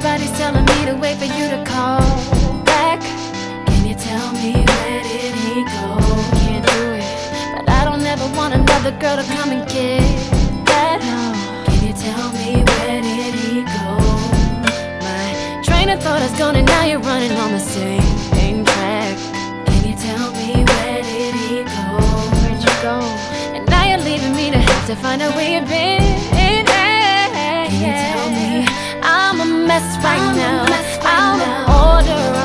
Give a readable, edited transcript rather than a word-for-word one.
Everybody's telling me to wait for you to call back. Can you tell me where did he go? Can't do it, but I don't ever want another girl to come and get that. No. Can you tell me where did he go? My train of thought is gone and now you're running on the same track. Can you tell me where did he go? Where'd you go? And now you're leaving me to have to find out where you've been. Can you tell me? I'm a mess right now. I'm an order.